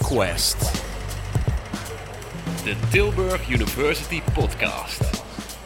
Quest. De Tilburg University Podcast.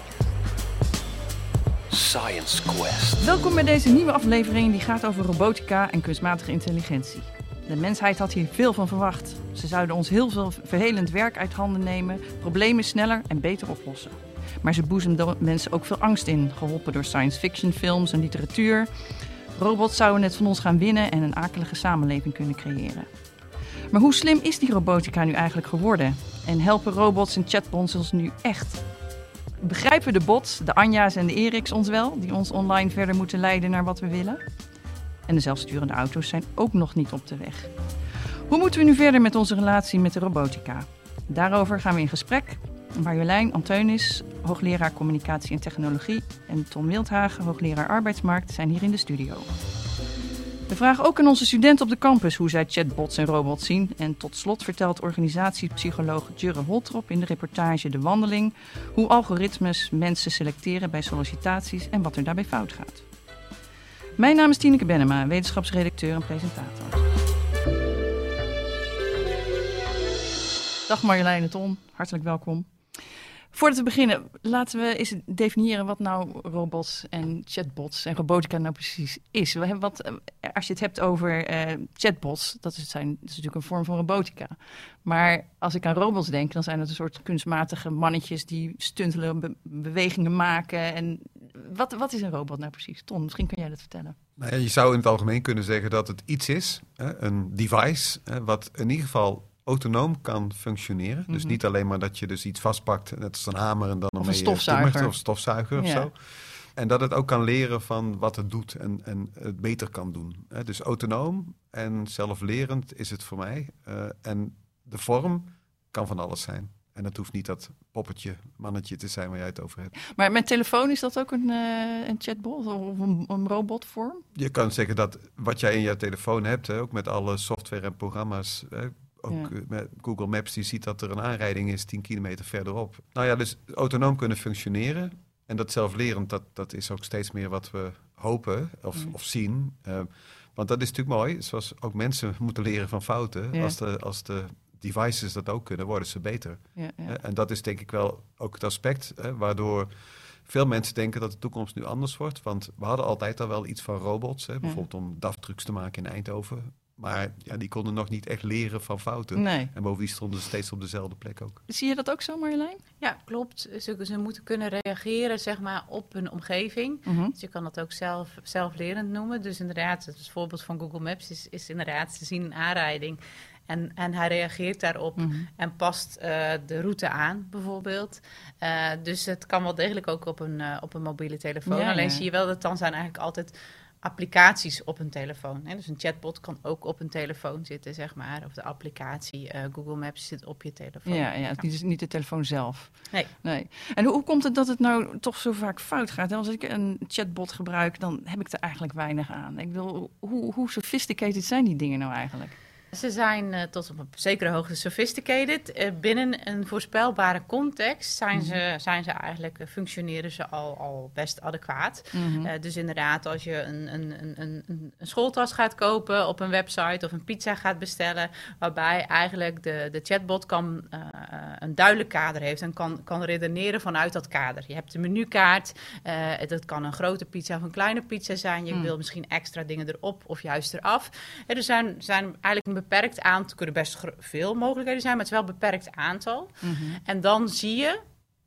Science Quest. Welkom bij deze nieuwe aflevering die gaat over robotica en kunstmatige intelligentie. De mensheid had hier veel van verwacht. Ze zouden ons heel veel verhelend werk uit handen nemen, problemen sneller en beter oplossen. Maar ze boezemden mensen ook veel angst in, geholpen door science fiction films en literatuur. Robots zouden het van ons gaan winnen en een akelige samenleving kunnen creëren. Maar hoe slim is die robotica nu eigenlijk geworden? En helpen robots en chatbots ons nu echt? Begrijpen de bots, de Anja's en de Eriks ons wel, die ons online verder moeten leiden naar wat we willen? En de zelfsturende auto's zijn ook nog niet op de weg. Hoe moeten we nu verder met onze relatie met de robotica? Daarover gaan we in gesprek. Marjolein Anteunis, hoogleraar communicatie en technologie, en Tom Wildhagen, hoogleraar arbeidsmarkt, zijn hier in de studio. We vragen ook aan onze studenten op de campus hoe zij chatbots en robots zien. En tot slot vertelt organisatiepsycholoog Jurre Holtrop in de reportage De Wandeling hoe algoritmes mensen selecteren bij sollicitaties en wat er daarbij fout gaat. Mijn naam is Tineke Bennema, wetenschapsredacteur en presentator. Dag Marjolein en Tom, hartelijk welkom. Voordat we beginnen, laten we eens definiëren wat nou robots en chatbots en robotica nou precies is. Als je het hebt over chatbots, dat is natuurlijk een vorm van robotica. Maar als ik aan robots denk, dan zijn het een soort kunstmatige mannetjes die stuntelen, bewegingen maken. En wat is een robot nou precies? Ton, misschien kan jij dat vertellen. Nou ja, je zou in het algemeen kunnen zeggen dat het iets is, een device, wat in ieder geval autonoom kan functioneren. Mm-hmm. Dus niet alleen maar dat je dus iets vastpakt, net als een hamer en dan of een stofzuiger. Of stofzuiger of zo. En dat het ook kan leren van wat het doet en het beter kan doen. Dus autonoom en zelflerend is het voor mij. En de vorm kan van alles zijn. En dat hoeft niet dat poppetje, mannetje te zijn waar jij het over hebt. Maar met telefoon is dat ook een chatbot of een robotvorm? Je kan zeggen dat wat jij in je telefoon hebt, ook met alle software en programma's. Ook met Google Maps, die ziet dat er een aanrijding is 10 kilometer verderop. Nou ja, dus autonoom kunnen functioneren. En dat zelflerend, dat is ook steeds meer wat we hopen of zien. Want dat is natuurlijk mooi. Zoals ook mensen moeten leren van fouten. Ja. Als de devices dat ook kunnen, worden ze beter. Ja. En dat is denk ik wel ook het aspect waardoor veel mensen denken dat de toekomst nu anders wordt. Want we hadden altijd al wel iets van robots. Bijvoorbeeld om DAF-trucks te maken in Eindhoven. Maar ja, die konden nog niet echt leren van fouten. Nee. En bovendien stonden ze steeds op dezelfde plek ook. Zie je dat ook zo, Marjolein? Ja, klopt. Ze moeten kunnen reageren zeg maar, op hun omgeving. Mm-hmm. Dus je kan dat ook zelflerend noemen. Dus inderdaad, het voorbeeld van Google Maps is inderdaad, ze zien een aanrijding. En hij reageert daarop en past de route aan, bijvoorbeeld. Dus het kan wel degelijk ook op een mobiele telefoon. Ja, alleen zie je wel dat dan zijn eigenlijk altijd applicaties op een telefoon. Hè? Dus een chatbot kan ook op een telefoon zitten, zeg maar. Of de applicatie Google Maps zit op je telefoon. Ja. Het is niet de telefoon zelf. Nee. En hoe komt het dat het nou toch zo vaak fout gaat? Als ik een chatbot gebruik, dan heb ik er eigenlijk weinig aan. Ik bedoel, hoe sophisticated zijn die dingen nou eigenlijk? Ze zijn tot op een zekere hoogte sophisticated. Binnen een voorspelbare context functioneren ze al best adequaat. Mm-hmm. Dus inderdaad, als je een schooltas gaat kopen op een website of een pizza gaat bestellen, waarbij eigenlijk de chatbot een duidelijk kader heeft en kan redeneren vanuit dat kader. Je hebt de menukaart, dat kan een grote pizza of een kleine pizza zijn. Je wil misschien extra dingen erop of juist eraf. Er zijn eigenlijk een beperkt aantal, kunnen best veel mogelijkheden zijn, maar het is wel een beperkt aantal. Mm-hmm. En dan zie je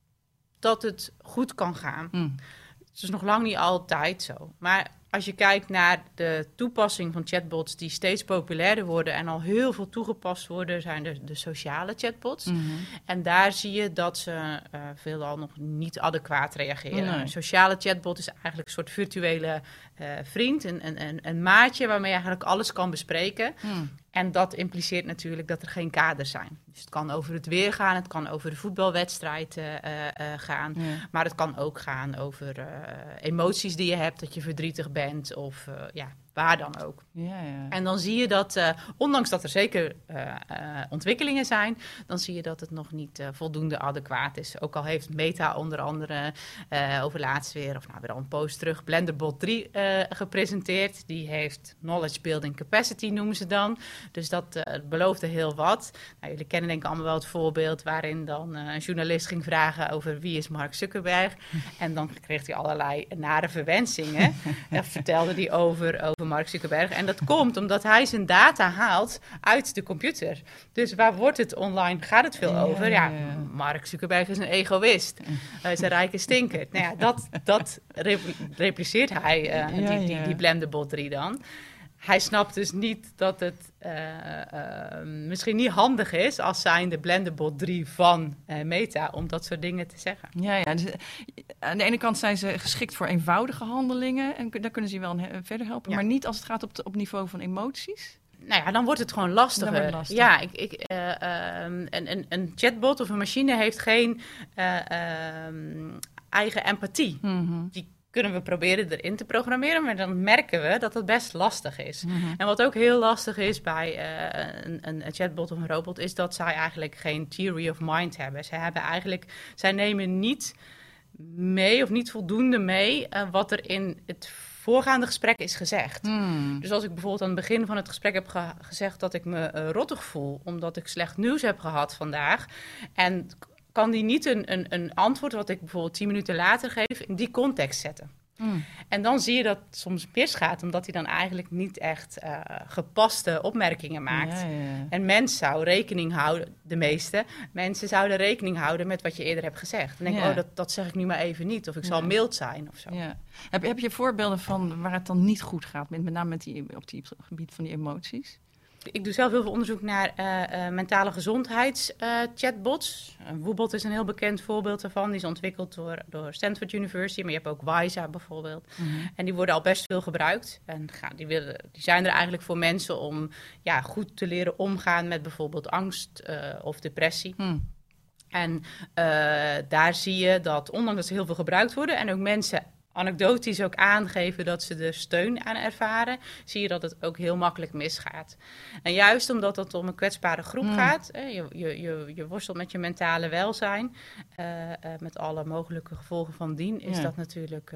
dat het goed kan gaan. Het is nog lang niet altijd zo. Maar als je kijkt naar de toepassing van chatbots die steeds populairder worden en al heel veel toegepast worden, zijn de sociale chatbots. Mm-hmm. En daar zie je dat ze veelal nog niet adequaat reageren. Nee. Een sociale chatbot is eigenlijk een soort virtuele vriend, een maatje waarmee je eigenlijk alles kan bespreken. En dat impliceert natuurlijk dat er geen kaders zijn. Dus het kan over het weer gaan, het kan over de voetbalwedstrijd gaan. Ja. Maar het kan ook gaan over emoties die je hebt, dat je verdrietig bent of waar dan ook. Ja. En dan zie je dat, ondanks dat er zeker ontwikkelingen zijn, dan zie je dat het nog niet voldoende adequaat is. Ook al heeft Meta onder andere over laatst weer al een post terug, Blenderbot 3 gepresenteerd. Die heeft Knowledge Building Capacity, noemen ze dan. Dus dat beloofde heel wat. Nou, jullie kennen denk ik allemaal wel het voorbeeld waarin dan een journalist ging vragen over wie is Mark Zuckerberg. En dan kreeg hij allerlei nare verwensingen. En vertelde hij over Mark Zuckerberg. En dat komt omdat hij zijn data haalt uit de computer. Dus waar wordt het online? Gaat het veel over? Ja, Mark Zuckerberg is een egoïst. Hij is een rijke stinker. Nou ja, dat repliceert hij, die Blenderbot 3 dan. Hij snapt dus niet dat het misschien niet handig is als zijnde Blenderbot 3 van Meta om dat soort dingen te zeggen. Ja, dus aan de ene kant zijn ze geschikt voor eenvoudige handelingen en daar kunnen ze je wel verder helpen, maar niet als het gaat op niveau van emoties. Nou ja, dan wordt het gewoon lastiger. Ja, een chatbot of een machine heeft geen eigen empathie. Mm-hmm. Die kunnen we proberen erin te programmeren, maar dan merken we dat het best lastig is. Mm-hmm. En wat ook heel lastig is bij een chatbot of een robot, is dat zij eigenlijk geen theory of mind hebben. Zij nemen niet mee of niet voldoende mee wat er in het voorgaande gesprek is gezegd. Dus als ik bijvoorbeeld aan het begin van het gesprek heb gezegd dat ik me rottig voel omdat ik slecht nieuws heb gehad vandaag, en kan die niet een antwoord wat ik bijvoorbeeld 10 minuten later geef in die context zetten. En dan zie je dat het soms misgaat, omdat hij dan eigenlijk niet echt gepaste opmerkingen maakt. Ja. En mens zou rekening houden, de meeste mensen zouden rekening houden met wat je eerder hebt gezegd. En denk dat zeg ik nu maar even niet, of ik zal mild zijn of zo. Ja. Heb je voorbeelden van waar het dan niet goed gaat, met name op het gebied van die emoties? Ik doe zelf heel veel onderzoek naar mentale gezondheidschatbots. Woebot is een heel bekend voorbeeld daarvan. Die is ontwikkeld door Stanford University. Maar je hebt ook Wyza bijvoorbeeld. Mm-hmm. En die worden al best veel gebruikt. En die zijn er eigenlijk voor mensen om goed te leren omgaan met bijvoorbeeld angst of depressie. En daar zie je dat, ondanks dat ze heel veel gebruikt worden en ook mensen anekdotisch ook aangeven dat ze er steun aan ervaren, zie je dat het ook heel makkelijk misgaat. En juist omdat het om een kwetsbare groep gaat, je worstelt met je mentale welzijn, met alle mogelijke gevolgen van dien, is dat natuurlijk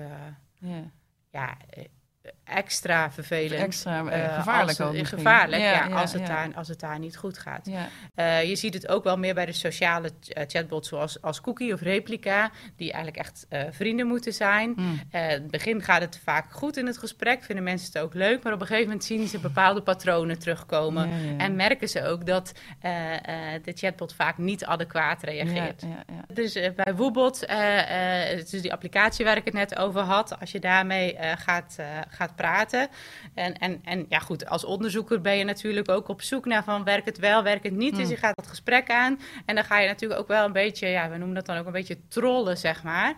extra vervelend. Extra gevaarlijk ook. Gevaarlijk, als het daar niet goed gaat. Ja. Je ziet het ook wel meer bij de sociale chatbots zoals Cookie of Replica, die eigenlijk echt vrienden moeten zijn. In het begin gaat het vaak goed in het gesprek, vinden mensen het ook leuk, maar op een gegeven moment zien ze bepaalde patronen terugkomen. En merken ze ook dat de chatbot vaak niet adequaat reageert. Dus bij Woebot, dus die applicatie waar ik het net over had, als je daarmee gaat praten. En ja goed, als onderzoeker ben je natuurlijk ook op zoek naar van werkt het wel, werkt het niet. Dus je gaat dat gesprek aan en dan ga je natuurlijk ook wel een beetje, we noemen dat dan ook een beetje trollen, zeg maar.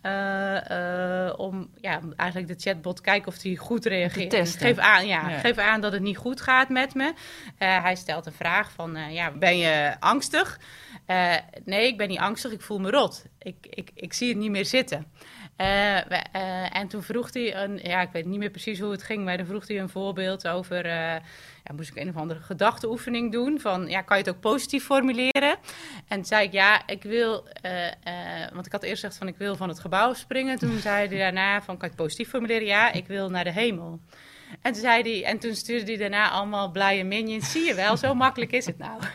Om eigenlijk de chatbot kijken of die goed reageert. Geef aan dat het niet goed gaat met me. Hij stelt een vraag van, ben je angstig? Nee, ik ben niet angstig, ik voel me rot. Ik zie het niet meer zitten. En toen vroeg hij, ik weet niet meer precies hoe het ging, maar dan vroeg hij een voorbeeld over, moest ik een of andere gedachteoefening doen, van, kan je het ook positief formuleren? En toen zei ik, ik wil, want ik had eerst gezegd van, ik wil van het gebouw springen. Toen zei hij daarna van, kan je het positief formuleren? Ja, ik wil naar de hemel. En toen zei hij, en toen stuurde hij daarna allemaal blije minions. Zie je wel, zo makkelijk is het nou.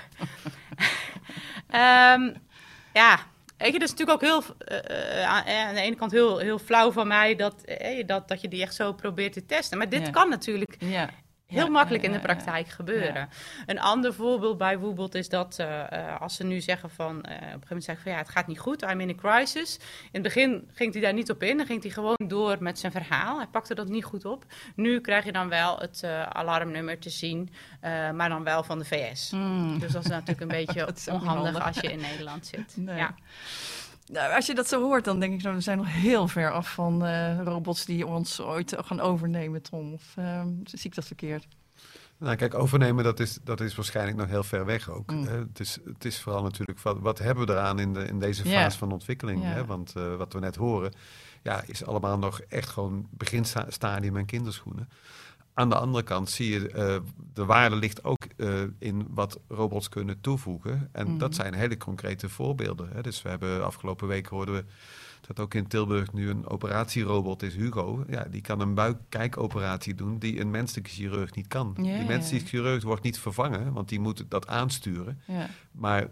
Weet je, dat is natuurlijk ook heel, aan de ene kant heel flauw van mij dat je die echt zo probeert te testen. Maar dit kan natuurlijk heel makkelijk in de praktijk gebeuren. Ja. Een ander voorbeeld bij Woebot is dat als ze nu zeggen van, op een gegeven moment zeggen van het gaat niet goed, I'm in a crisis. In het begin ging hij daar niet op in, dan ging hij gewoon door met zijn verhaal. Hij pakte dat niet goed op. Nu krijg je dan wel het alarmnummer te zien, maar dan wel van de VS. Dus dat is natuurlijk een beetje onhandig als je in Nederland zit. Nee. Ja. Nou, als je dat zo hoort, dan denk ik, we zijn nog heel ver af van robots die ons ooit gaan overnemen, Tom. Of zie ik dat verkeerd? Nou, kijk, overnemen, dat is waarschijnlijk nog heel ver weg ook. Het is vooral natuurlijk, wat hebben we eraan in deze fase van ontwikkeling? Hè? Want wat we net horen, is allemaal nog echt gewoon beginstadium en kinderschoenen. Aan de andere kant zie je, de waarde ligt ook in wat robots kunnen toevoegen. En dat zijn hele concrete voorbeelden. Hè? Dus we hebben afgelopen week hoorden we dat ook in Tilburg nu een operatierobot is, Hugo. Ja, die kan een buikkijkoperatie doen die een menselijke chirurg niet kan. Die menselijke chirurg wordt niet vervangen, want die moet dat aansturen. Ja. Maar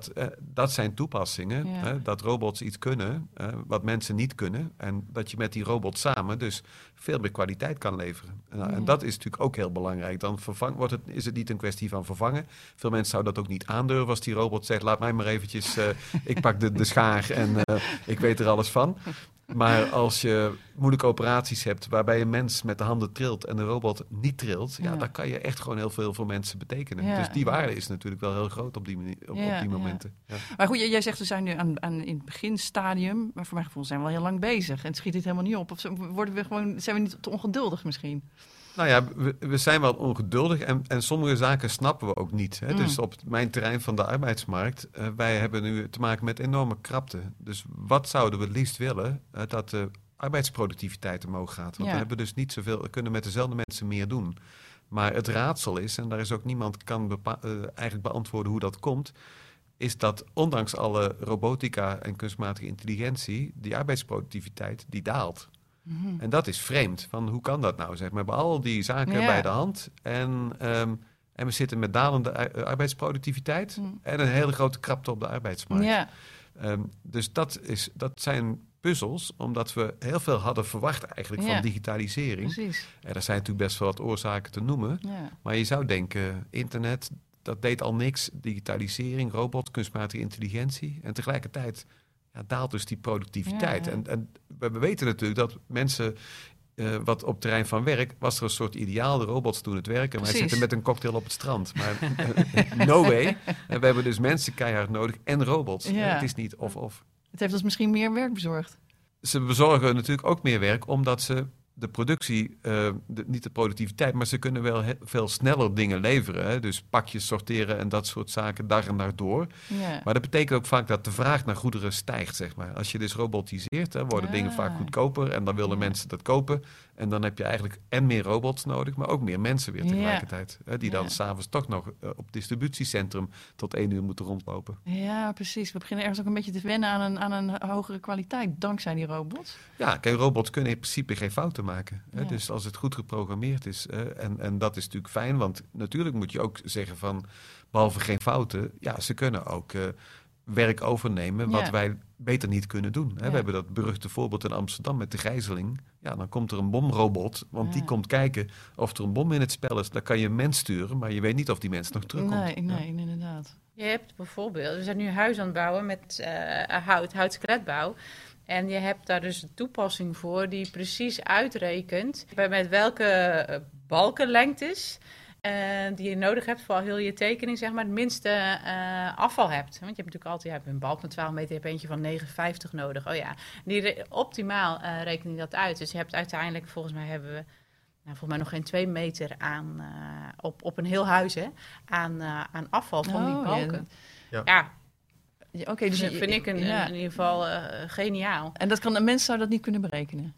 dat zijn toepassingen, dat robots iets kunnen wat mensen niet kunnen. En dat je met die robot samen dus veel meer kwaliteit kan leveren. En dat is natuurlijk ook heel belangrijk. Dan is het niet een kwestie van vervangen. Veel mensen zouden dat ook niet aandurven als die robot zegt, laat mij maar eventjes, ik pak de schaar en ik weet er alles van. Maar als je moeilijke operaties hebt waarbij een mens met de handen trilt en de robot niet trilt, dan kan je echt gewoon heel veel voor mensen betekenen. Ja. Dus die waarde is natuurlijk wel heel groot op die momenten. Ja. Maar goed, jij zegt we zijn nu in het beginstadium, maar voor mijn gevoel zijn we al heel lang bezig en schiet dit helemaal niet op. Of zijn we niet te ongeduldig misschien? Nou ja, we zijn wel ongeduldig en sommige zaken snappen we ook niet. Hè? Dus op mijn terrein van de arbeidsmarkt, wij hebben nu te maken met enorme krapte. Dus wat zouden we het liefst willen? Dat de arbeidsproductiviteit omhoog gaat. Want we hebben dus niet zoveel, we kunnen met dezelfde mensen meer doen. Maar het raadsel is, en daar is ook niemand kan eigenlijk beantwoorden hoe dat komt, is dat ondanks alle robotica en kunstmatige intelligentie, die arbeidsproductiviteit, die daalt. En dat is vreemd. Van hoe kan dat nou? Zeg maar. We hebben al die zaken bij de hand. En we zitten met dalende arbeidsproductiviteit. En een hele grote krapte op de arbeidsmarkt. Ja. Dus dat zijn puzzels. Omdat we heel veel hadden verwacht eigenlijk van digitalisering. Precies. En er zijn natuurlijk best wel wat oorzaken te noemen. Ja. Maar je zou denken, internet, dat deed al niks. Digitalisering, robot, kunstmatige intelligentie. En tegelijkertijd daalt dus die productiviteit. Ja. En we weten natuurlijk dat mensen, wat op het terrein van werk, was er een soort ideaal. De robots doen het werken, maar wij zitten met een cocktail op het strand. Maar no way. En we hebben dus mensen keihard nodig en robots. Ja. Het is niet of. Het heeft ons misschien meer werk bezorgd. Ze bezorgen natuurlijk ook meer werk, omdat ze de productie, niet de productiviteit, maar ze kunnen wel veel sneller dingen leveren. Hè? Dus pakjes sorteren en dat soort zaken dag en dag door. Ja. Maar dat betekent ook vaak dat de vraag naar goederen stijgt, zeg maar. Als je dus robotiseert, worden dingen vaak goedkoper en dan willen mensen dat kopen. En dan heb je eigenlijk en meer robots nodig, maar ook meer mensen weer tegelijkertijd. Hè? Die dan s'avonds toch nog op het distributiecentrum tot 1 uur moeten rondlopen. Ja, precies. We beginnen ergens ook een beetje te wennen aan een hogere kwaliteit, dankzij die robots. Ja, kijk, robots kunnen in principe geen fouten maken. Ja. Dus als het goed geprogrammeerd is. En dat is natuurlijk fijn, want natuurlijk moet je ook zeggen van, behalve geen fouten, ze kunnen ook werk overnemen wat wij beter niet kunnen doen. Hè? We hebben dat beruchte voorbeeld in Amsterdam met de gijzeling. Ja, dan komt er een bomrobot, want die komt kijken of er een bom in het spel is. Dan kan je een mens sturen, maar je weet niet of die mens nog terugkomt. Nee, inderdaad. Je hebt bijvoorbeeld, we zijn nu een huis aan het bouwen met houtskeletbouw. En je hebt daar dus een toepassing voor die precies uitrekent met welke balkenlengtes die je nodig hebt voor heel je tekening, zeg maar, het minste afval hebt. Want je hebt natuurlijk altijd een balk van 12 meter, je hebt eentje van 9,50 nodig. Oh ja, optimaal reken je dat uit. Dus je hebt uiteindelijk, volgens mij nog geen 2 meter aan op een heel huis aan afval van die balken. Ja. Okay, dus dat vind ik in ieder geval geniaal. En een mens zou dat niet kunnen berekenen?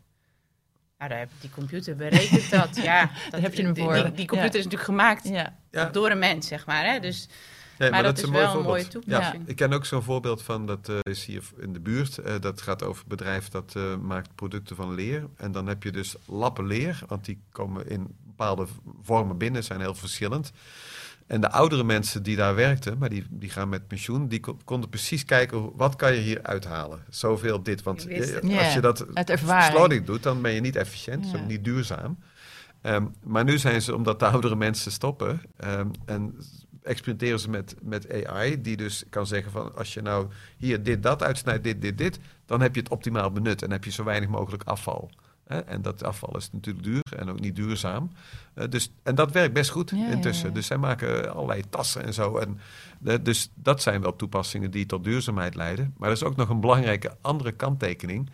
Ja, die computer berekent dat. Ja, daar heb je hem voor. Die computer is natuurlijk gemaakt door een mens, zeg maar. Hè? Dus, maar dat is wel een mooie toepassing. Ja, ik ken ook zo'n voorbeeld van, dat is hier in de buurt. Dat gaat over een bedrijf dat maakt producten van leer. En dan heb je dus lappen leer, want die komen in bepaalde vormen binnen, zijn heel verschillend. En de oudere mensen die daar werkten, maar die gaan met pensioen, die konden precies kijken, wat kan je hier uithalen? Zoveel dit, want als je dat slordig doet, dan ben je niet efficiënt, is ook niet duurzaam. Maar nu zijn ze, omdat de oudere mensen stoppen, en experimenteren ze met AI, die dus kan zeggen van, als je nou hier dat uitsnijdt, dit, dan heb je het optimaal benut en heb je zo weinig mogelijk afval. En dat afval is natuurlijk duur en ook niet duurzaam. En dat werkt best goed intussen. Ja. Dus zij maken allerlei tassen en zo. Dus dat zijn wel toepassingen die tot duurzaamheid leiden. Maar er is ook nog een belangrijke andere kanttekening.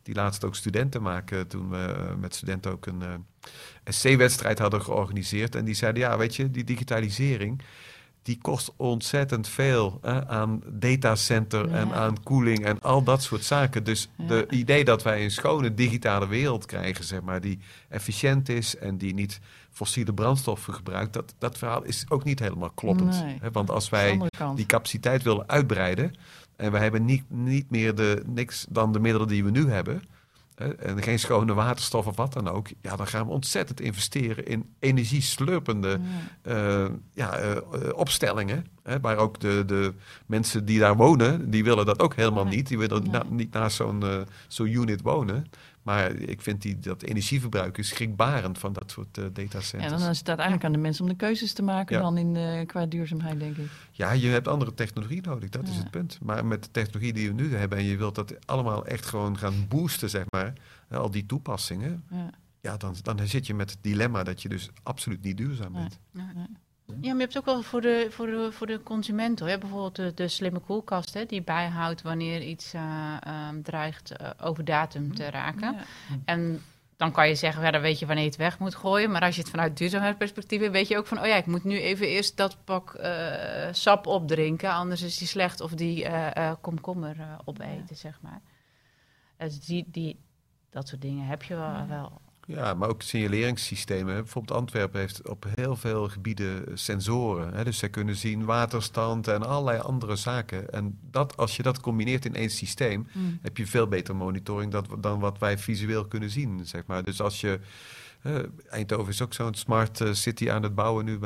die laatst ook studenten maken. Toen we met studenten ook een SC-wedstrijd hadden georganiseerd. En die zeiden, ja, weet je, die digitalisering, die kost ontzettend veel aan datacenter en aan koeling en al dat soort zaken. Dus de idee dat wij een schone digitale wereld krijgen, zeg maar, die efficiënt is en die niet fossiele brandstoffen gebruikt, dat verhaal is ook niet helemaal kloppend. Nee. Want als wij die capaciteit willen uitbreiden en we hebben niet meer niks dan de middelen die we nu hebben, en geen schone waterstof of wat dan ook, ja, dan gaan we ontzettend investeren in energieslurpende opstellingen. Waar ook de mensen die daar wonen, die willen dat ook helemaal niet. Die willen niet naast zo'n unit wonen. Maar ik vind dat energieverbruik is schrikbarend van dat soort datacenters. En dan is het uiteindelijk aan de mensen om de keuzes te maken dan qua duurzaamheid, denk ik. Ja, je hebt andere technologie nodig, dat is het punt. Maar met de technologie die we nu hebben en je wilt dat allemaal echt gewoon gaan boosten, zeg maar, al die toepassingen, dan zit je met het dilemma dat je dus absoluut niet duurzaam bent. Ja, maar je hebt ook wel voor de consument, hoor. Bijvoorbeeld de slimme koelkast, hè, die bijhoudt wanneer iets dreigt over datum te raken. Ja. En dan kan je zeggen, dan weet je wanneer je het weg moet gooien. Maar als je het vanuit duurzaamheidsperspectief hebt, weet je ook van, ik moet nu even eerst dat pak sap opdrinken, anders is die slecht of die komkommer opeten, zeg maar. Dus dat soort dingen heb je wel. Ja, maar ook signaleringssystemen. Bijvoorbeeld Antwerpen heeft op heel veel gebieden sensoren. Dus zij kunnen zien waterstand en allerlei andere zaken. En als je dat combineert in één systeem, heb je veel beter monitoring dan wat wij visueel kunnen zien, zeg maar. Dus als je... Eindhoven is ook zo'n smart city aan het bouwen nu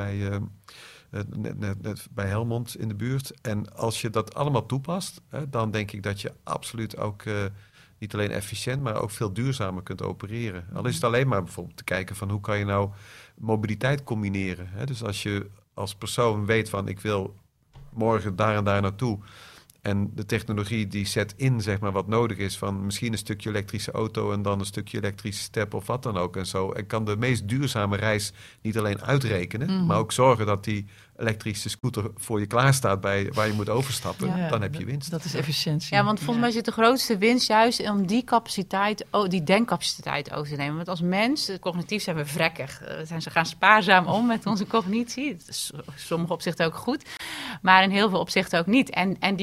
net bij Helmond in de buurt. En als je dat allemaal toepast, dan denk ik dat je absoluut ook... niet alleen efficiënt, maar ook veel duurzamer kunt opereren. Al is het alleen maar bijvoorbeeld te kijken van hoe kan je nou mobiliteit combineren. Dus als je als persoon weet van ik wil morgen daar en daar naartoe en de technologie die zet in, zeg maar, wat nodig is van misschien een stukje elektrische auto en dan een stukje elektrische step of wat dan ook en zo. En kan de meest duurzame reis niet alleen uitrekenen, maar ook zorgen dat die elektrische scooter voor je klaar staat waar je moet overstappen. Dan heb je winst. Dat is efficiëntie. Ja, want volgens mij zit de grootste winst juist om die capaciteit, die denkcapaciteit over te nemen. Want als mens, cognitief zijn we vrekkig. We gaan spaarzaam om met onze cognitie. Dat is in sommige opzichten ook goed, maar in heel veel opzichten ook niet. En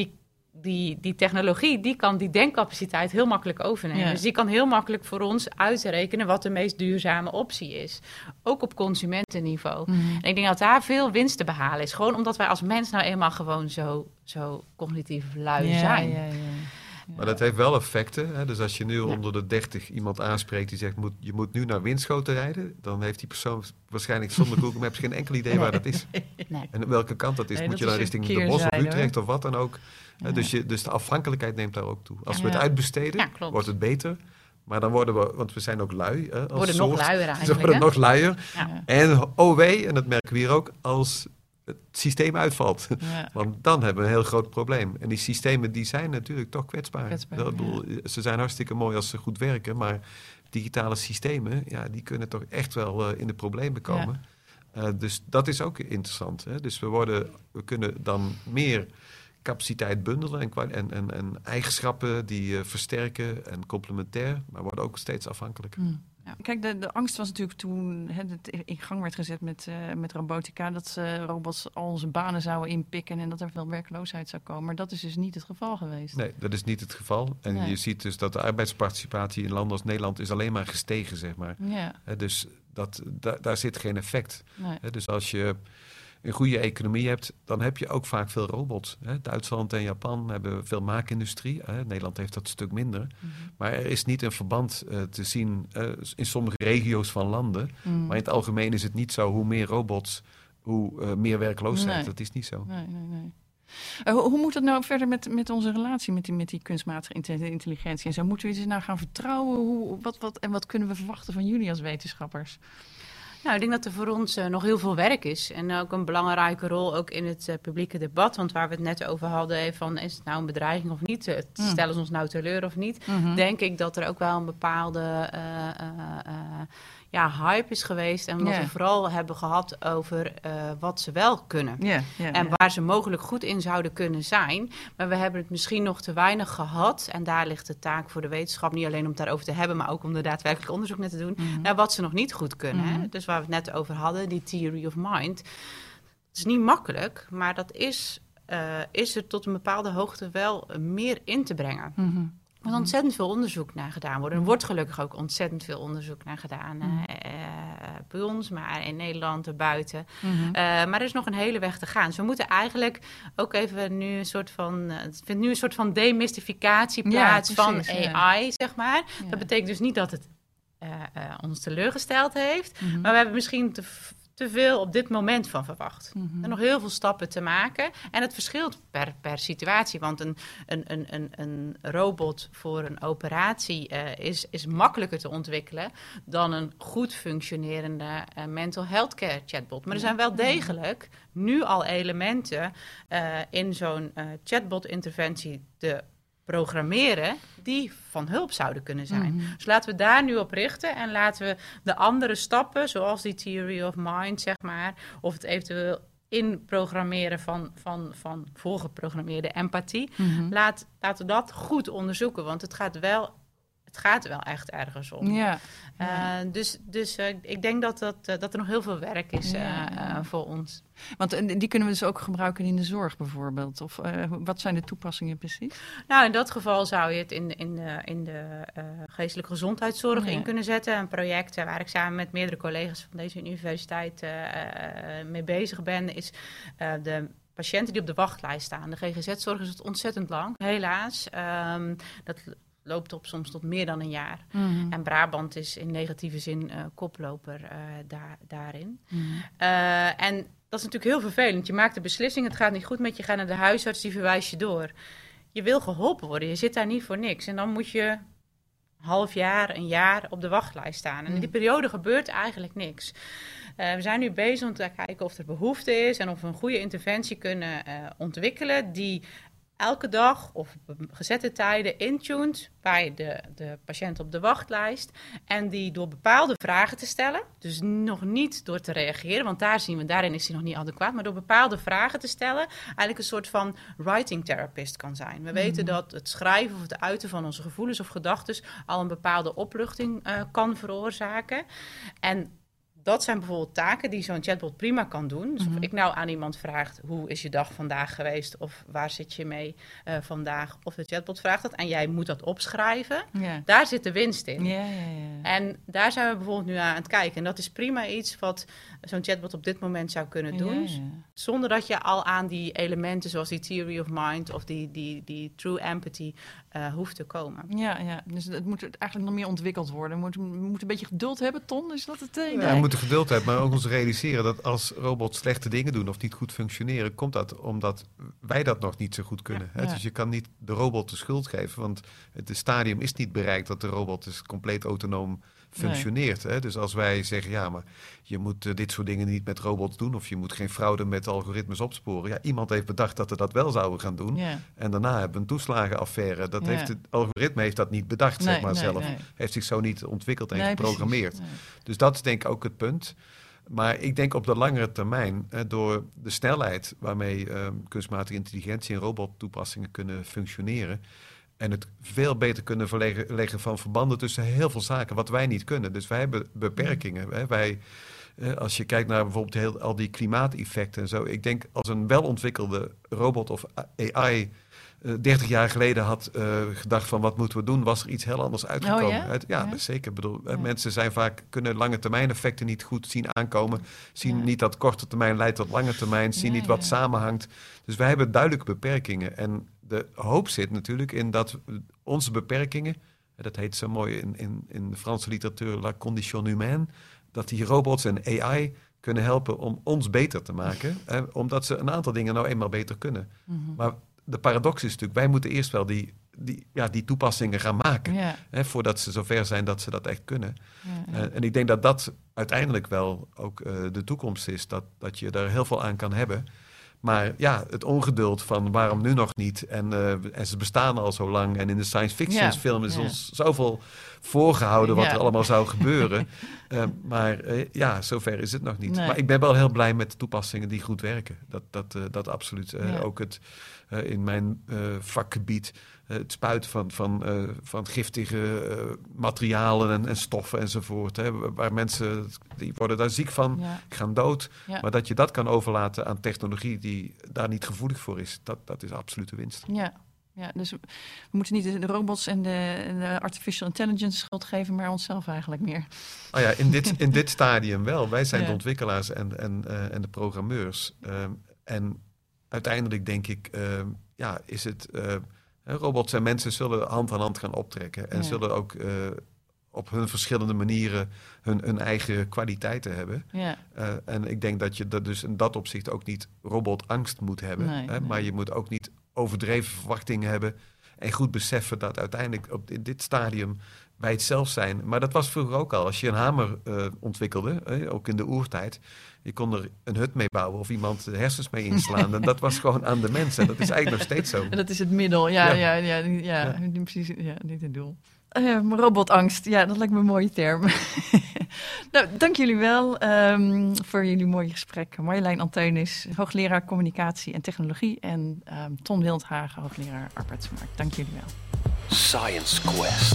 die technologie, die kan die denkcapaciteit heel makkelijk overnemen. Ja. Dus die kan heel makkelijk voor ons uitrekenen wat de meest duurzame optie is. Ook op consumentenniveau. En ik denk dat daar veel winst te behalen is. Gewoon omdat wij als mens nou eenmaal gewoon zo cognitief lui zijn. Ja. Maar dat heeft wel effecten. Hè? Dus als je nu onder de 30 iemand aanspreekt die zegt, je moet nu naar Winschoten rijden, dan heeft die persoon waarschijnlijk zonder Google Maps geen enkel idee waar dat is. Nee. En welke kant dat is. Moet je dan richting de Bosch of Utrecht of wat dan ook. Ja. Dus de afhankelijkheid neemt daar ook toe. Als we het uitbesteden, wordt het beter. Maar dan worden we, want we zijn ook lui. We worden nog luier eigenlijk. We worden nog luier. Ja. En en dat merken we hier ook, als het systeem uitvalt. Ja. Want dan hebben we een heel groot probleem. En die systemen die zijn natuurlijk toch kwetsbaar. Ze zijn hartstikke mooi als ze goed werken, maar digitale systemen, die kunnen toch echt wel in de problemen komen. Ja. Dus dat is ook interessant. Hè? Dus we kunnen dan meer capaciteit bundelen en eigenschappen die versterken en complementair, maar worden ook steeds afhankelijker. Ja. Kijk, de angst was natuurlijk toen het in gang werd gezet met robotica, dat robots al onze banen zouden inpikken en dat er veel werkloosheid zou komen. Maar dat is dus niet het geval geweest. Nee, dat is niet het geval. En je ziet dus dat de arbeidsparticipatie in landen als Nederland is alleen maar gestegen, zeg maar. Ja. Dus daar zit geen effect. Nee. Dus als je een goede economie hebt, dan heb je ook vaak veel robots. Duitsland en Japan hebben veel maakindustrie. Nederland heeft dat een stuk minder. Maar er is niet een verband te zien in sommige regio's van landen. Maar in het algemeen is het niet zo. Hoe meer robots, hoe meer werkloosheid. Nee. Dat is niet zo. Nee. Hoe moet het nou verder met onze relatie met die kunstmatige intelligentie? En zo moeten we ze nou gaan vertrouwen? Wat kunnen we verwachten van jullie als wetenschappers? Nou, ik denk dat er voor ons nog heel veel werk is. En ook een belangrijke rol ook in het publieke debat. Want waar we het net over hadden, van is het nou een bedreiging of niet? Stellen ze ons nou teleur of niet? Denk ik dat er ook wel een bepaalde hype is geweest. En wat we vooral hebben gehad over wat ze wel kunnen. En waar ze mogelijk goed in zouden kunnen zijn. Maar we hebben het misschien nog te weinig gehad. En daar ligt de taak voor de wetenschap. Niet alleen om het daarover te hebben, maar ook om er daadwerkelijk onderzoek naar te doen. Naar wat ze nog niet goed kunnen. Hè? Dus waar we het net over hadden, die theory of mind. Het is niet makkelijk, maar dat is er tot een bepaalde hoogte wel meer in te brengen. Er is ontzettend veel onderzoek naar gedaan worden. Er wordt gelukkig ook ontzettend veel onderzoek naar gedaan. Bij ons, maar in Nederland, erbuiten. Maar er is nog een hele weg te gaan. Dus we moeten eigenlijk ook even nu een soort van... Het vindt nu een soort van demystificatie plaats van AI, zeg maar. Ja. Dat betekent dus niet dat het ons teleurgesteld heeft. Maar we hebben misschien te veel op dit moment van verwacht. Er zijn nog heel veel stappen te maken. En het verschilt per situatie. Want een robot voor een operatie is makkelijker te ontwikkelen dan een goed functionerende mental health care chatbot. Maar er zijn wel degelijk nu al elementen in zo'n chatbot-interventie te programmeren die van hulp zouden kunnen zijn. Dus laten we daar nu op richten en laten we de andere stappen, zoals die theory of mind, zeg maar, of het eventueel inprogrammeren van voorgeprogrammeerde empathie. Laten we dat goed onderzoeken, want het gaat wel echt ergens om. Dus ik denk dat er nog heel veel werk is voor ons. Want die kunnen we dus ook gebruiken in de zorg bijvoorbeeld? Of wat zijn de toepassingen precies? Nou, in dat geval zou je het in de geestelijke gezondheidszorg in kunnen zetten. Een project waar ik samen met meerdere collega's van deze universiteit mee bezig ben, is de patiënten die op de wachtlijst staan. De GGZ-zorg is het ontzettend lang, helaas. Dat loopt op soms tot meer dan een jaar. En Brabant is in negatieve zin koploper daarin. En dat is natuurlijk heel vervelend. Je maakt de beslissing, het gaat niet goed met je, ga naar de huisarts, die verwijst je door. Je wil geholpen worden, je zit daar niet voor niks. En dan moet je half jaar, een jaar op de wachtlijst staan. En in die periode gebeurt eigenlijk niks. We zijn nu bezig om te kijken of er behoefte is en of we een goede interventie kunnen ontwikkelen die elke dag of op gezette tijden intuned bij de patiënt op de wachtlijst. En die door bepaalde vragen te stellen, dus nog niet door te reageren, want daarin is hij nog niet adequaat, maar door bepaalde vragen te stellen, eigenlijk een soort van writing therapist kan zijn. We weten dat het schrijven of het uiten van onze gevoelens of gedachten al een bepaalde opluchting kan veroorzaken. En dat zijn bijvoorbeeld taken die zo'n chatbot prima kan doen. Dus of ik nou aan iemand vraag, hoe is je dag vandaag geweest? Of waar zit je mee vandaag? Of de chatbot vraagt dat en jij moet dat opschrijven. Daar zit de winst in. En daar zijn we bijvoorbeeld nu aan het kijken. En dat is prima iets wat zo'n chatbot op dit moment zou kunnen doen. Zonder dat je al aan die elementen zoals die theory of mind of die true empathy hoeft te komen. Dus het moet eigenlijk nog meer ontwikkeld worden. We moeten een beetje geduld hebben, Ton, is dat het idee? We moeten geduld hebben, maar ook ons realiseren dat als robots slechte dingen doen of niet goed functioneren, komt dat omdat wij dat nog niet zo goed kunnen. Dus je kan niet de robot de schuld geven, want het stadium is niet bereikt dat de robot dus compleet autonoom functioneert. Dus als wij zeggen, maar je moet dit soort dingen niet met robots doen of je moet geen fraude met algoritmes opsporen. Ja, iemand heeft bedacht dat we dat wel zouden gaan doen. En daarna hebben we een toeslagenaffaire. Het algoritme heeft dat niet bedacht, zelf. Heeft zich zo niet ontwikkeld en geprogrammeerd. Dus dat is denk ik ook het punt. Maar ik denk op de langere termijn, door de snelheid waarmee kunstmatige intelligentie en robottoepassingen kunnen functioneren en het veel beter kunnen leggen van verbanden tussen heel veel zaken, wat wij niet kunnen. Dus wij hebben beperkingen. Als je kijkt naar bijvoorbeeld al die klimaateffecten en zo. Ik denk als een welontwikkelde robot of AI 30 jaar geleden had gedacht van wat moeten we doen, was er iets heel anders uitgekomen. Dat is zeker. Mensen zijn kunnen lange termijn effecten niet goed zien aankomen. Zien niet dat korte termijn leidt tot lange termijn. Zien niet wat samenhangt. Dus wij hebben duidelijke beperkingen. En de hoop zit natuurlijk in dat onze beperkingen, dat heet zo mooi in de Franse literatuur la condition humaine, dat die robots en AI kunnen helpen om ons beter te maken. Omdat ze een aantal dingen nou eenmaal beter kunnen. Maar de paradox is natuurlijk, wij moeten eerst wel die toepassingen gaan maken. Voordat ze zover zijn dat ze dat echt kunnen. En ik denk dat dat uiteindelijk wel ook de toekomst is. Dat je daar heel veel aan kan hebben. Maar ja, het ongeduld van waarom nu nog niet? En ze bestaan al zo lang. En in de science fiction film is ons zoveel voorgehouden wat er allemaal zou gebeuren. Maar zover is het nog niet. Nee. Maar ik ben wel heel blij met de toepassingen die goed werken. Dat absoluut. Ook in mijn vakgebied het spuiten van giftige materialen en stoffen enzovoort. Hè, waar mensen, die worden daar ziek van, gaan dood. Ja. Maar dat je dat kan overlaten aan technologie die daar niet gevoelig voor is. Dat is absolute winst. Ja, dus we moeten niet de robots en de artificial intelligence schuld geven, maar onszelf eigenlijk meer. Oh ja, in dit stadium wel. Wij zijn de ontwikkelaars en de programmeurs. En uiteindelijk denk ik, is het... robots en mensen zullen hand aan hand gaan optrekken. En zullen ook op hun verschillende manieren hun eigen kwaliteiten hebben. Ja. En ik denk dat je dus in dat opzicht ook niet robotangst moet hebben. Nee. Maar je moet ook niet overdreven verwachtingen hebben. En goed beseffen dat uiteindelijk in dit stadium wij het zelf zijn. Maar dat was vroeger ook al. Als je een hamer ontwikkelde, ook in de oertijd... je kon er een hut mee bouwen of iemand de hersens mee inslaan. En dat was gewoon aan de mensen. Dat is eigenlijk nog steeds zo. En dat is het middel. Ja. Precies. Ja, niet het doel. Robotangst, dat lijkt me een mooie term. Nou, dank jullie wel voor jullie mooie gesprek. Marjolein Anteunis, hoogleraar communicatie en technologie. En Ton Wildhagen, hoogleraar arbeidsmarkt. Dank jullie wel. Science Quest.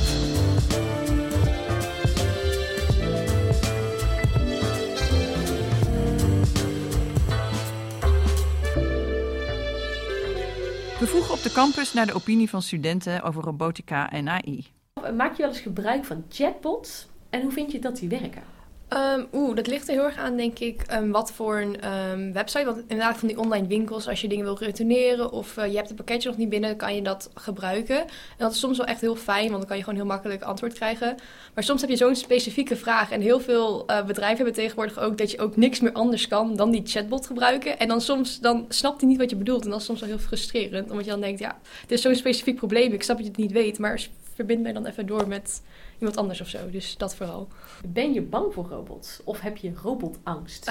We vroegen op de campus naar de opinie van studenten over robotica en AI. Maak je wel eens gebruik van chatbots en hoe vind je dat die werken? Dat ligt er heel erg aan, denk ik, wat voor een website. Want inderdaad van die online winkels, als je dingen wil retourneren of je hebt het pakketje nog niet binnen, kan je dat gebruiken. En dat is soms wel echt heel fijn, want dan kan je gewoon heel makkelijk antwoord krijgen. Maar soms heb je zo'n specifieke vraag en heel veel bedrijven hebben tegenwoordig ook dat je ook niks meer anders kan dan die chatbot gebruiken. En dan snapt hij niet wat je bedoelt en dat is soms wel heel frustrerend. Omdat je dan denkt, dit is zo'n specifiek probleem, ik snap dat je het niet weet, maar verbind mij dan even door met iemand anders of zo. Dus dat vooral. Ben je bang voor robots? Of heb je robotangst?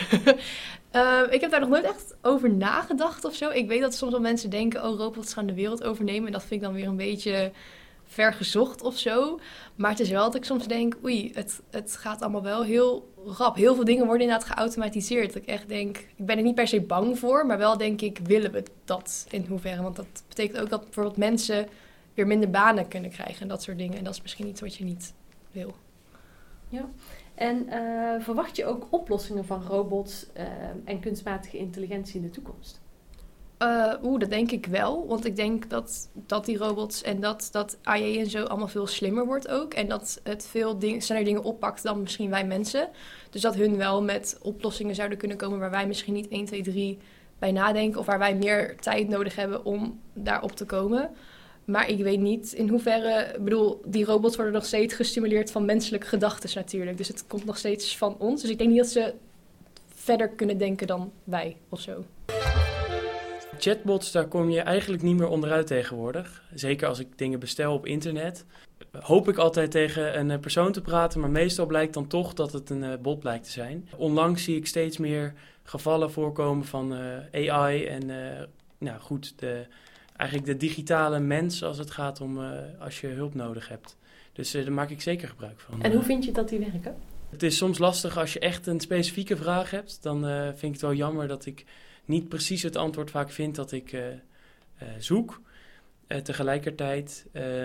Ik heb daar nog nooit echt over nagedacht of zo. Ik weet dat soms wel mensen denken, robots gaan de wereld overnemen. En dat vind ik dan weer een beetje vergezocht of zo. Maar het is wel dat ik soms denk, het gaat allemaal wel heel rap. Heel veel dingen worden inderdaad geautomatiseerd. Dat ik echt denk, ik ben er niet per se bang voor. Maar wel denk ik, willen we dat in hoeverre? Want dat betekent ook dat bijvoorbeeld mensen weer minder banen kunnen krijgen en dat soort dingen. En dat is misschien iets wat je niet wil. Ja. En verwacht je ook oplossingen van robots en kunstmatige intelligentie in de toekomst? Dat denk ik wel. Want ik denk dat die robots en dat AI en zo allemaal veel slimmer wordt ook. En dat het veel sneller dingen oppakt dan misschien wij mensen. Dus dat hun wel met oplossingen zouden kunnen komen waar wij misschien niet 1, 2, 3 bij nadenken. Of waar wij meer tijd nodig hebben om daarop te komen. Maar ik weet niet in hoeverre... die robots worden nog steeds gestimuleerd van menselijke gedachten natuurlijk. Dus het komt nog steeds van ons. Dus ik denk niet dat ze verder kunnen denken dan wij of zo. Chatbots, daar kom je eigenlijk niet meer onderuit tegenwoordig. Zeker als ik dingen bestel op internet. Hoop ik altijd tegen een persoon te praten, maar meestal blijkt dan toch dat het een bot blijkt te zijn. Onlangs zie ik steeds meer gevallen voorkomen van AI en eigenlijk de digitale mens als het gaat om als je hulp nodig hebt. Dus daar maak ik zeker gebruik van. En hoe vind je dat die werken? Het is soms lastig als je echt een specifieke vraag hebt. Dan vind ik het wel jammer dat ik niet precies het antwoord vaak vind dat ik zoek. Tegelijkertijd,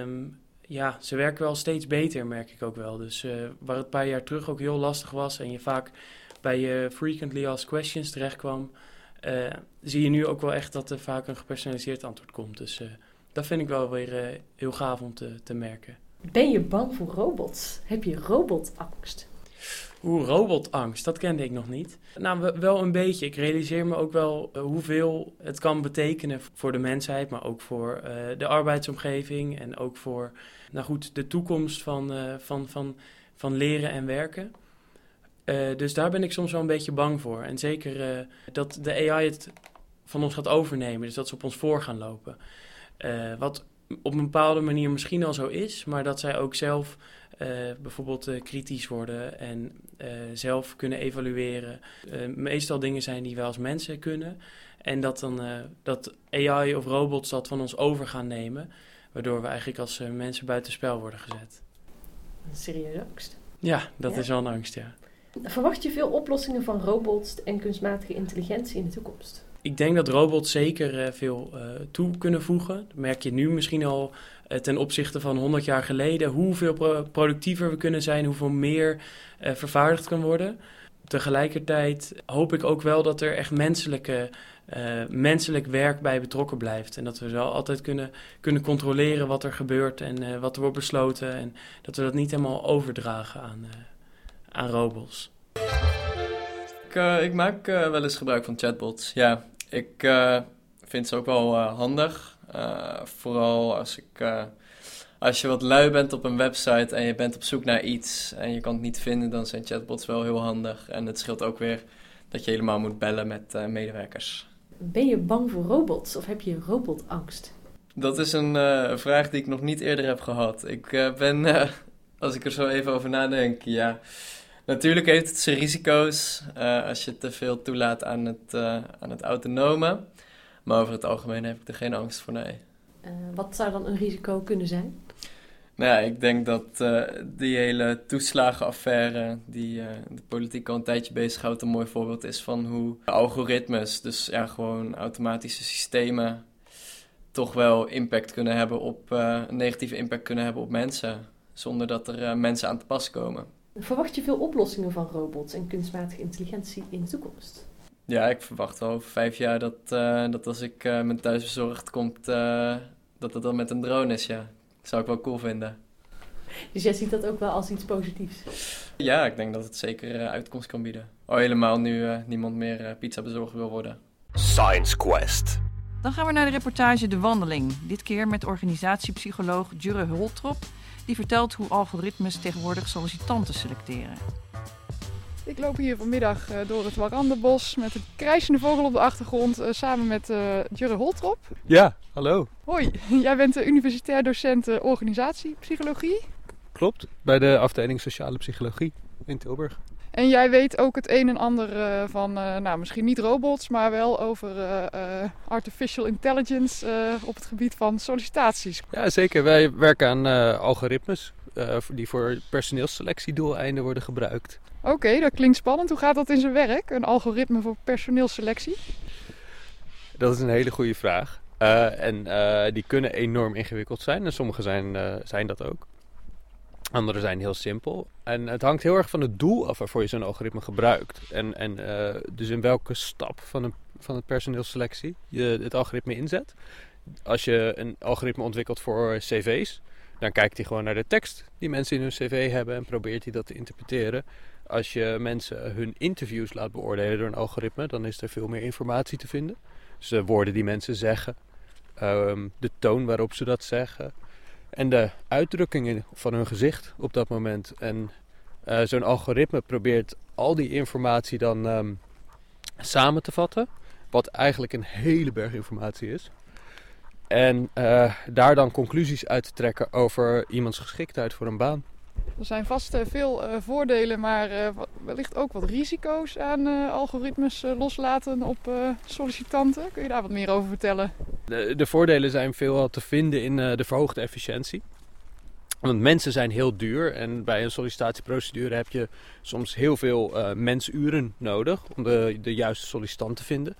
ze werken wel steeds beter, merk ik ook wel. Dus waar het een paar jaar terug ook heel lastig was en je vaak bij je frequently asked questions terechtkwam, zie je nu ook wel echt dat er vaak een gepersonaliseerd antwoord komt. Dus dat vind ik wel weer heel gaaf om te merken. Ben je bang voor robots? Heb je robotangst? Robotangst, dat kende ik nog niet. Nou, wel een beetje. Ik realiseer me ook wel hoeveel het kan betekenen voor de mensheid, maar ook voor de arbeidsomgeving en ook voor de toekomst van leren en werken. Dus daar ben ik soms wel een beetje bang voor. En zeker dat de AI het van ons gaat overnemen, dus dat ze op ons voor gaan lopen. Wat op een bepaalde manier misschien al zo is, maar dat zij ook zelf bijvoorbeeld kritisch worden en zelf kunnen evalueren. Meestal dingen zijn die wij als mensen kunnen. En dat AI of robots dat van ons over gaan nemen, waardoor we eigenlijk als mensen buitenspel worden gezet. Een serieuze angst. Ja, dat is wel een angst, ja. Verwacht je veel oplossingen van robots en kunstmatige intelligentie in de toekomst? Ik denk dat robots zeker veel toe kunnen voegen. Dat merk je nu misschien al ten opzichte van 100 jaar geleden. Hoeveel productiever we kunnen zijn, hoeveel meer vervaardigd kan worden. Tegelijkertijd hoop ik ook wel dat er echt menselijk werk bij betrokken blijft. En dat we wel altijd kunnen controleren wat er gebeurt en wat er wordt besloten. En dat we dat niet helemaal overdragen aan robots. Ik maak wel eens gebruik van chatbots. Ja, ik vind ze ook wel handig. Vooral als je wat lui bent op een website en je bent op zoek naar iets en je kan het niet vinden, dan zijn chatbots wel heel handig. En het scheelt ook weer dat je helemaal moet bellen met medewerkers. Ben je bang voor robots of heb je robotangst? Dat is een vraag die ik nog niet eerder heb gehad. Ik ben, als ik er zo even over nadenk, ja. Natuurlijk heeft het zijn risico's als je te veel toelaat aan het autonome. Maar over het algemeen heb ik er geen angst voor, nee. Wat zou dan een risico kunnen zijn? Nou ja, ik denk dat die hele toeslagenaffaire die de politiek al een tijdje bezighoudt een mooi voorbeeld is van hoe algoritmes, dus ja, gewoon automatische systemen, toch wel impact kunnen hebben een negatieve impact kunnen hebben op mensen, zonder dat er mensen aan te pas komen. Verwacht je veel oplossingen van robots en kunstmatige intelligentie in de toekomst? Ja, ik verwacht wel over 5 jaar dat als ik mijn thuisbezorgd komt, dat het dan met een drone is, ja. Dat zou ik wel cool vinden. Dus jij ziet dat ook wel als iets positiefs? Ja, ik denk dat het zeker uitkomst kan bieden. Al helemaal nu niemand meer pizza bezorger wil worden. Science Quest. Dan gaan we naar de reportage De Wandeling. Dit keer met organisatiepsycholoog Jurre Holtrop. Die vertelt hoe algoritmes tegenwoordig sollicitanten selecteren. Ik loop hier vanmiddag door het Warandenbos met een krijsende vogel op de achtergrond samen met Jurre Holtrop. Ja, hallo. Hoi, jij bent universitair docent organisatiepsychologie. Klopt, bij de afdeling sociale psychologie in Tilburg. En jij weet ook het een en ander van, misschien niet robots, maar wel over artificial intelligence op het gebied van sollicitaties. Ja, zeker. Wij werken aan algoritmes die voor personeelsselectiedoeleinden worden gebruikt. Oké, dat klinkt spannend. Hoe gaat dat in zijn werk, een algoritme voor personeelsselectie? Dat is een hele goede vraag. Die kunnen enorm ingewikkeld zijn en sommige zijn dat ook. Andere zijn heel simpel. En het hangt heel erg van het doel af waarvoor je zo'n algoritme gebruikt. En dus in welke stap van het personeelsselectie je het algoritme inzet. Als je een algoritme ontwikkelt voor cv's, dan kijkt hij gewoon naar de tekst die mensen in hun cv hebben en probeert hij dat te interpreteren. Als je mensen hun interviews laat beoordelen door een algoritme, dan is er veel meer informatie te vinden. Dus de woorden die mensen zeggen, de toon waarop ze dat zeggen en de uitdrukkingen van hun gezicht op dat moment. En zo'n algoritme probeert al die informatie dan samen te vatten, wat eigenlijk een hele berg informatie is. En daar dan conclusies uit te trekken over iemands geschiktheid voor een baan. Er zijn vast veel voordelen, maar wellicht ook wat risico's aan algoritmes loslaten op sollicitanten. Kun je daar wat meer over vertellen? De voordelen zijn veelal te vinden in de verhoogde efficiëntie. Want mensen zijn heel duur en bij een sollicitatieprocedure heb je soms heel veel mensuren nodig om de juiste sollicitant te vinden.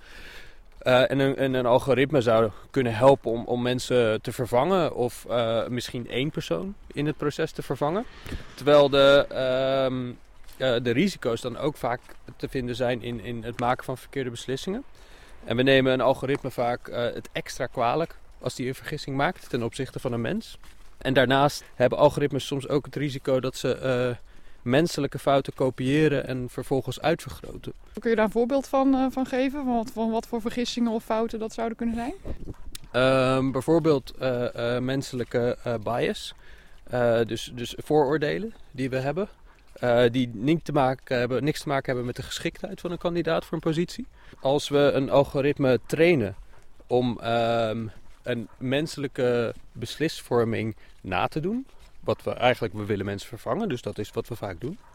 En een algoritme zou kunnen helpen om mensen te vervangen of misschien 1 persoon in het proces te vervangen. Terwijl de risico's dan ook vaak te vinden zijn in het maken van verkeerde beslissingen. En we nemen een algoritme vaak het extra kwalijk als die een vergissing maakt ten opzichte van een mens. En daarnaast hebben algoritmes soms ook het risico dat ze menselijke fouten kopiëren en vervolgens uitvergroten. Kun je daar een voorbeeld van geven? Van wat voor vergissingen of fouten dat zouden kunnen zijn? Bijvoorbeeld menselijke bias. Dus vooroordelen die we hebben. Die niks te maken hebben met de geschiktheid van een kandidaat voor een positie. Als we een algoritme trainen om een menselijke beslisvorming na te doen. We willen mensen vervangen, dus dat is wat we vaak doen.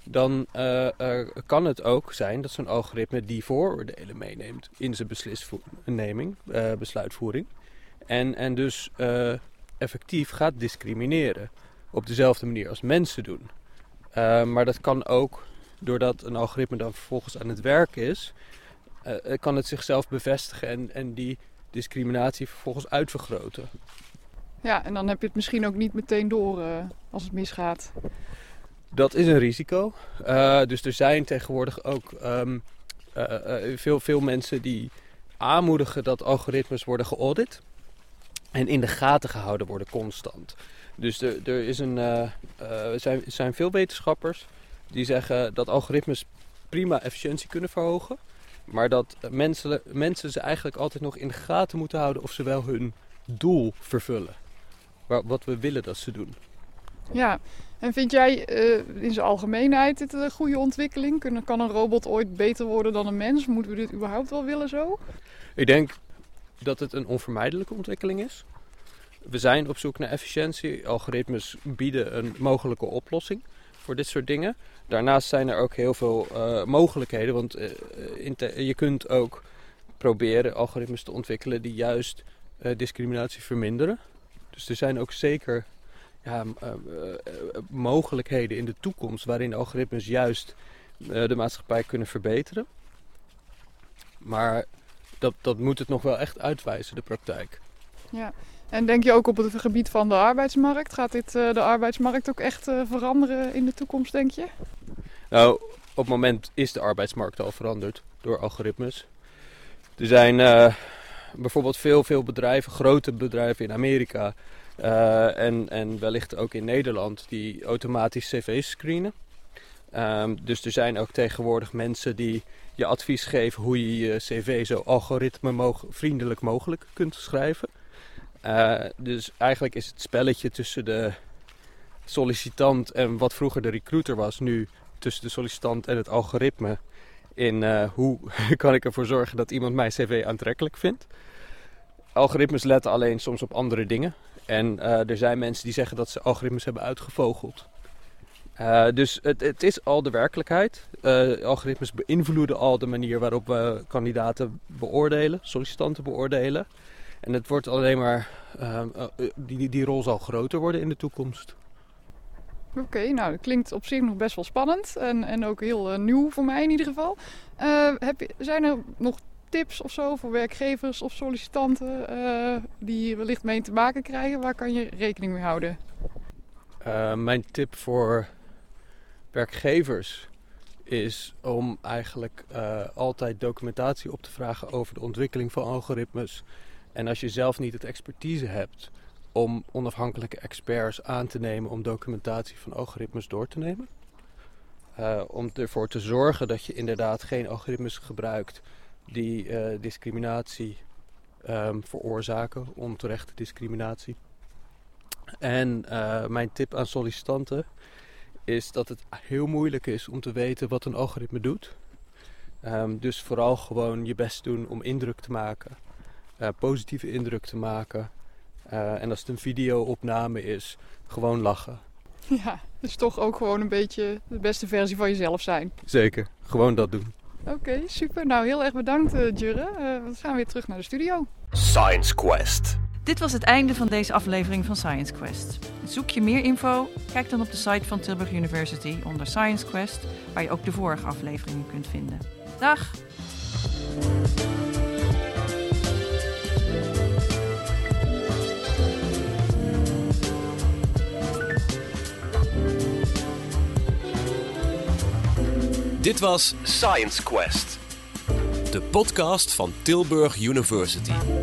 dan kan het ook zijn dat zo'n algoritme die vooroordelen meeneemt in zijn besluitvoering. En dus effectief gaat discrimineren op dezelfde manier als mensen doen. Maar dat kan ook, doordat een algoritme dan vervolgens aan het werk is, kan het zichzelf bevestigen en die discriminatie vervolgens uitvergroten. Ja, en dan heb je het misschien ook niet meteen door als het misgaat. Dat is een risico. Dus er zijn tegenwoordig ook veel mensen die aanmoedigen dat algoritmes worden geaudit en in de gaten gehouden worden constant. Dus er zijn veel wetenschappers die zeggen dat algoritmes prima efficiëntie kunnen verhogen, maar dat mensen ze eigenlijk altijd nog in de gaten moeten houden of ze wel hun doel vervullen. Wat we willen dat ze doen. Ja, en vind jij in zijn algemeenheid dit een goede ontwikkeling? Kan een robot ooit beter worden dan een mens? Moeten we dit überhaupt wel willen zo? Ik denk dat het een onvermijdelijke ontwikkeling is. We zijn op zoek naar efficiëntie. Algoritmes bieden een mogelijke oplossing voor dit soort dingen. Daarnaast zijn er ook heel veel mogelijkheden. Want je kunt ook proberen algoritmes te ontwikkelen die juist discriminatie verminderen. Dus er zijn ook zeker mogelijkheden in de toekomst waarin algoritmes juist de maatschappij kunnen verbeteren. Maar dat moet het nog wel echt uitwijzen, de praktijk. Ja, en denk je ook op het gebied van de arbeidsmarkt? Gaat dit de arbeidsmarkt ook echt veranderen in de toekomst, denk je? Nou, op het moment is de arbeidsmarkt al veranderd door algoritmes. Er zijn bijvoorbeeld veel bedrijven, grote bedrijven in Amerika en wellicht ook in Nederland, die automatisch cv's screenen. Dus er zijn ook tegenwoordig mensen die je advies geven hoe je je cv zo algoritme-vriendelijk mogelijk kunt schrijven. Dus eigenlijk is het spelletje tussen de sollicitant en wat vroeger de recruiter was, nu tussen de sollicitant en het algoritme. In hoe kan ik ervoor zorgen dat iemand mijn cv aantrekkelijk vindt. Algoritmes letten alleen soms op andere dingen. En er zijn mensen die zeggen dat ze algoritmes hebben uitgevogeld. Dus het is al de werkelijkheid. Algoritmes beïnvloeden al de manier waarop we kandidaten beoordelen, sollicitanten beoordelen. En het wordt alleen maar, die rol zal groter worden in de toekomst. Oké, nou dat klinkt op zich nog best wel spannend en ook heel nieuw voor mij in ieder geval. Zijn er nog tips of zo voor werkgevers of sollicitanten die hier wellicht mee te maken krijgen? Waar kan je rekening mee houden? Mijn tip voor werkgevers is om eigenlijk altijd documentatie op te vragen over de ontwikkeling van algoritmes. En als je zelf niet het expertise hebt, om onafhankelijke experts aan te nemen om documentatie van algoritmes door te nemen. Om ervoor te zorgen dat je inderdaad geen algoritmes gebruikt die discriminatie veroorzaken, onterechte discriminatie. En mijn tip aan sollicitanten is dat het heel moeilijk is om te weten wat een algoritme doet. Dus vooral gewoon je best doen om indruk te maken, positieve indruk te maken. En als het een video-opname is, gewoon lachen. Ja, dus toch ook gewoon een beetje de beste versie van jezelf zijn. Zeker, gewoon dat doen. Oké, super. Nou, heel erg bedankt, Jurre. We gaan weer terug naar de studio. Science Quest. Dit was het einde van deze aflevering van Science Quest. Zoek je meer info? Kijk dan op de site van Tilburg University onder Science Quest, waar je ook de vorige afleveringen kunt vinden. Dag! Dit was Science Quest, de podcast van Tilburg University.